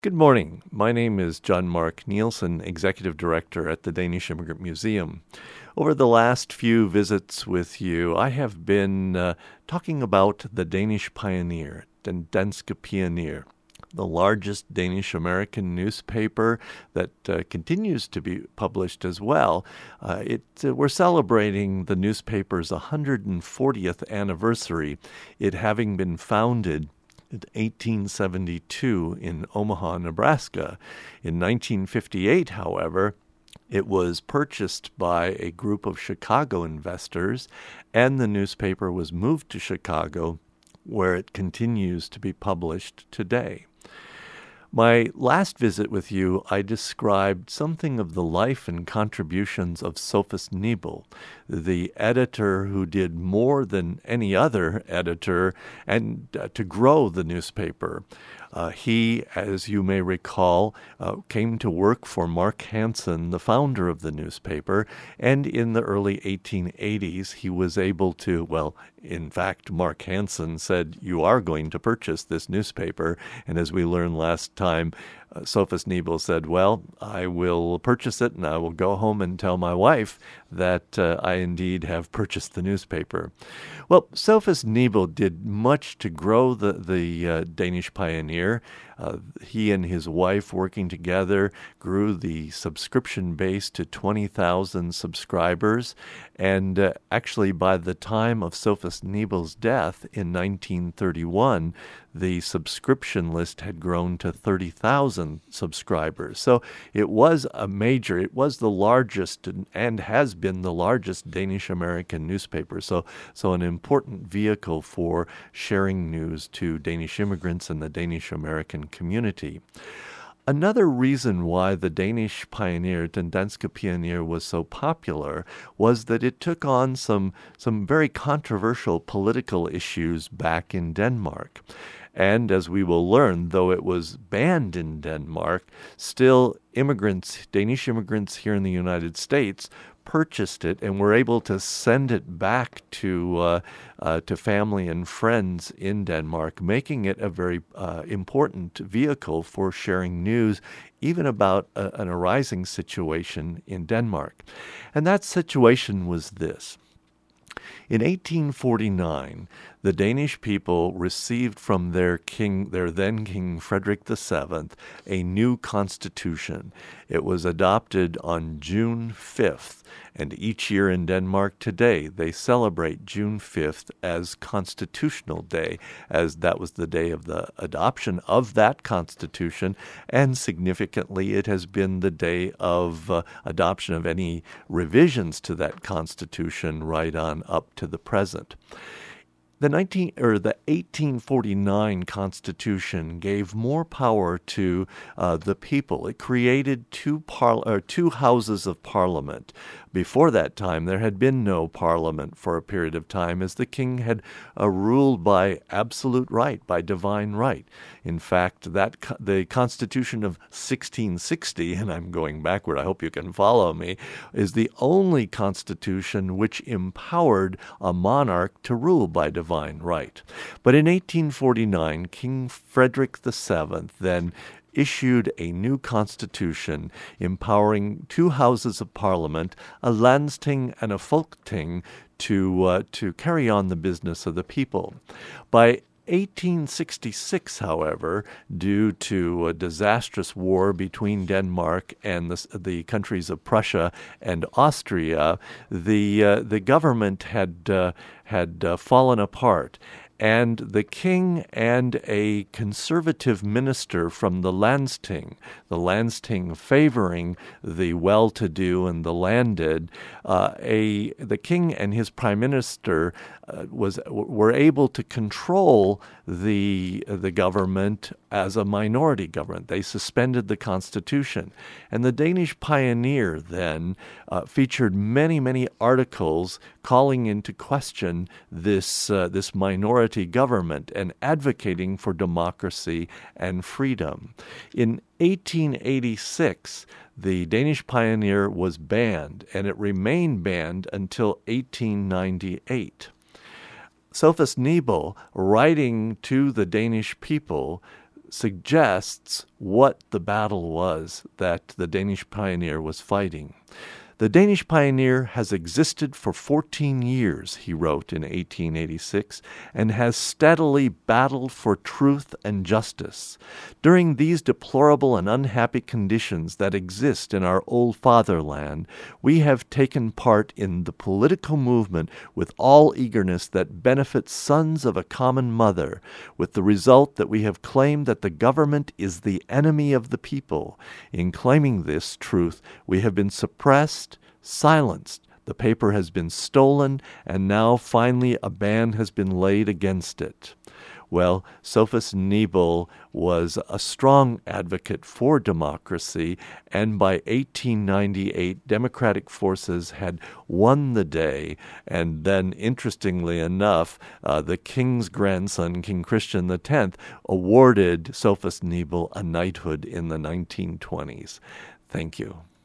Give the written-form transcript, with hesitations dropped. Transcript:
Good morning. My name is John Mark Nielsen, Executive Director at the Danish Immigrant Museum. Over the last few visits with you, I have been talking about the Danish pioneer, Den Danske Pioneer, the largest Danish-American newspaper that continues to be published as well. We're celebrating the newspaper's 140th anniversary, it having been founded in 1872 in Omaha, Nebraska. In 1958, however, it was purchased by a group of Chicago investors, and the newspaper was moved to Chicago, where it continues to be published today. My last visit with you, I described something of the life and contributions of Sophus Nebel, the editor who did more than any other editor and to grow the newspaper. He, as you may recall, came to work for Mark Hansen, the founder of the newspaper, and in the early 1880s he was able to, in fact, Mark Hansen said, "You are going to purchase this newspaper," and as we learned last time, Sophus Nebel said, "Well, I will purchase it and I will go home and tell my wife that I indeed have purchased the newspaper." Well, Sophus Nebel did much to grow the Danish pioneer. He and his wife, working together, grew the subscription base to 20,000 subscribers. And actually, by the time of Sophus Nebel's death in 1931, the subscription list had grown to 30,000 subscribers. So it was the largest and has been the largest Danish-American newspaper. So an important vehicle for sharing news to Danish immigrants and the Danish-American community. Another reason why the Danish pioneer, Den Danske Pioneer, was so popular was that it took on some very controversial political issues back in Denmark. And as we will learn, though it was banned in Denmark, still Danish immigrants here in the United States purchased it and were able to send it back to family and friends in Denmark, making it a very important vehicle for sharing news, even about an arising situation in Denmark. And that situation was this. In 1849, the Danish people received from their then King Frederick VII, a new constitution. It was adopted on June 5th, and each year in Denmark today, they celebrate June 5th as Constitutional Day, as that was the day of the adoption of that constitution, and significantly, it has been the day of adoption of any revisions to that constitution right on up to the present. The 1849 Constitution gave more power to the people. It created two houses of Parliament. Before that time, there had been no Parliament for a period of time, as the king had ruled by absolute right, by divine right. In fact, the Constitution of 1660, and I'm going backward, I hope you can follow me, is the only constitution which empowered a monarch to rule by divine right. But in 1849, King Frederick VII then issued a new constitution empowering two houses of Parliament, a Landsting and a Folketing, to carry on the business of the people. By 1866, however, due to a disastrous war between Denmark and the countries of Prussia and Austria, the government had fallen apart. And the king and a conservative minister from the Landsting favoring the well-to-do and the landed, the king and his prime minister were able to control the government as a minority government. They suspended the constitution. And the Danish pioneer then featured many articles calling into question this minority government and advocating for democracy and freedom. In 1886, the Danish pioneer was banned, and it remained banned until 1898. Sophus Nebel, writing to the Danish people, suggests what the battle was that the Danish pioneer was fighting. The Danish pioneer has existed for 14 years, he wrote in 1886, and has steadily battled for truth and justice. During these deplorable and unhappy conditions that exist in our old fatherland, we have taken part in the political movement with all eagerness that benefits sons of a common mother, with the result that we have claimed that the government is the enemy of the people. In claiming this truth, we have been suppressed, silenced, the paper has been stolen, and now finally a ban has been laid against it. Well, Sophus Nebel was a strong advocate for democracy, and by 1898, democratic forces had won the day, and then, interestingly enough, the king's grandson, King Christian X, awarded Sophus Nebel a knighthood in the 1920s. Thank you.